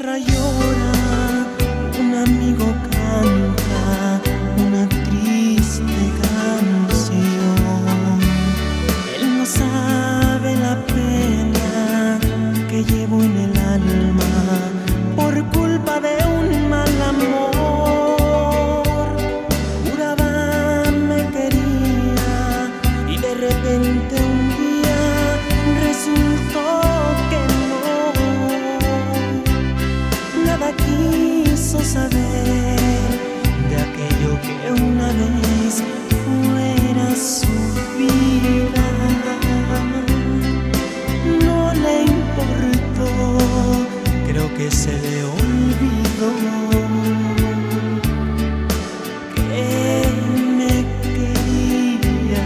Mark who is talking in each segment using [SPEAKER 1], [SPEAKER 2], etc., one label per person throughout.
[SPEAKER 1] guitarra llora, un amigo canta una triste canción. Él no sabe la pena que llevo en el alma por culpa de un mal amor. Juraba me quería y de repente un día resultó que nada quiso saber de aquello que una vez fuera su vida. No le importó, creo que se le olvidó que me quería.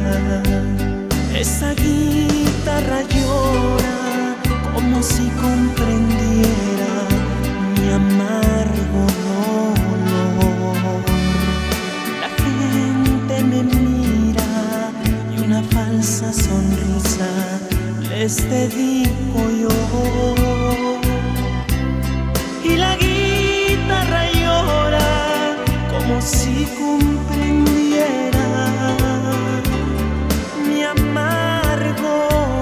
[SPEAKER 1] Esa guitarra llora como si comprendiera mi amargo dolor. La gente me mira y una falsa sonrisa les dedico yo. Y la guitarra llora como si comprendiera mi amargo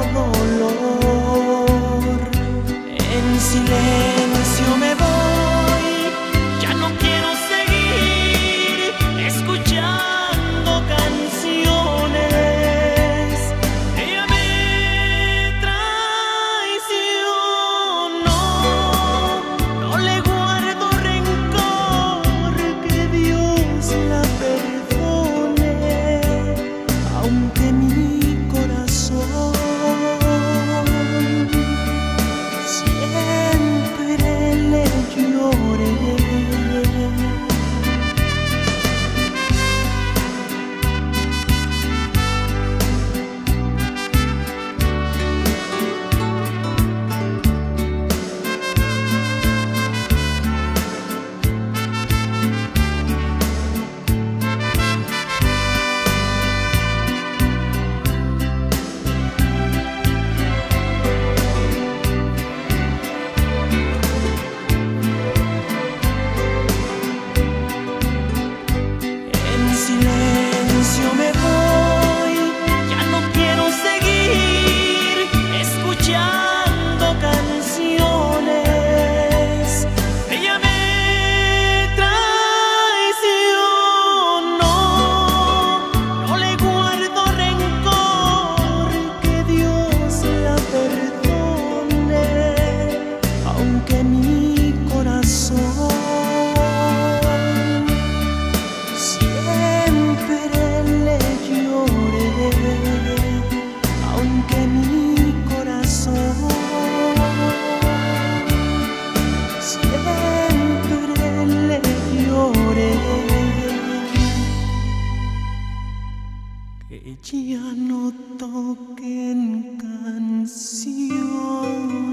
[SPEAKER 1] dolor. En silencio me voy, ya no quiero seguir escuchando canciones. Ella me traicionó, no le guardo rencor, que Dios la perdone, aunque mi corazón siempre le llore. En silencio me voy, ya no quiero seguir escuchando canciones. Ella me traicionó, no le guardo rencor, que Dios la perdone, aunque mi corazón siempre le llore, aunque mi corazón siempre le llore. Que ya no toquen canción.